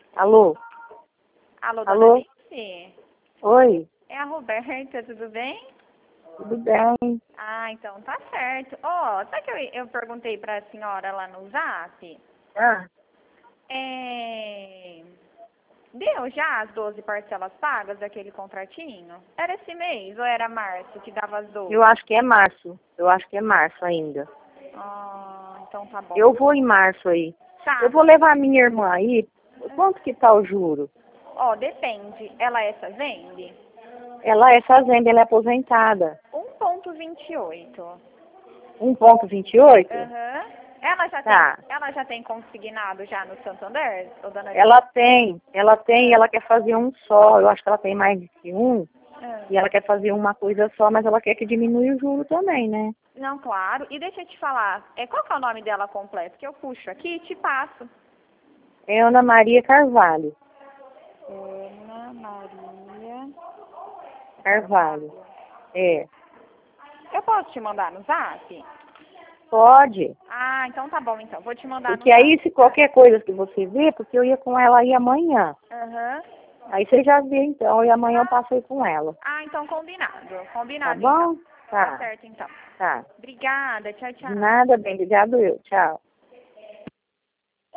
Alô? Alô, dona Alô? Alice? Oi? É a Roberta, tudo bem? Tudo bem? Ah, então tá certo. Ó, sabe que eu perguntei pra senhora lá no Zap? Ah, Deu já as 12 parcelas pagas daquele contratinho? Era esse mês ou era março que dava as 12? eu acho que é março. Eu acho que é março ainda. Ah, então tá bom. Eu vou em março aí. Tá. Eu vou levar minha irmã aí. Quanto que tá o juro? Ó, depende. Ela é fazende? Ela é fazenda, ela é aposentada. 1,28. 1,28? Aham. Tá. Ela já tem consignado já no Santander, ô dona Alice? Ela quer fazer um só. Eu acho que ela tem mais de que um. Ah. E ela quer fazer uma coisa só, mas ela quer que diminua o juro também, né? Não, claro. E deixa eu te falar, qual que é o nome dela completo? Que eu puxo aqui e te passo. É Ana Maria Carvalho. Ana Maria Carvalho. É. Eu posso te mandar no Zap? Pode. Ah, então tá bom, então. Vou te mandar no Porque Zap. aí, se qualquer coisa que você vê, porque eu ia com ela aí amanhã. Aham. Aí você já vê, então, e amanhã eu passo aí com ela. Ah, então combinado. Tá Combinado, então. bom? Tá Tá, certo, então. tá. Obrigada. Tchau, De tchau. nada, bem, obrigado eu. Tchau.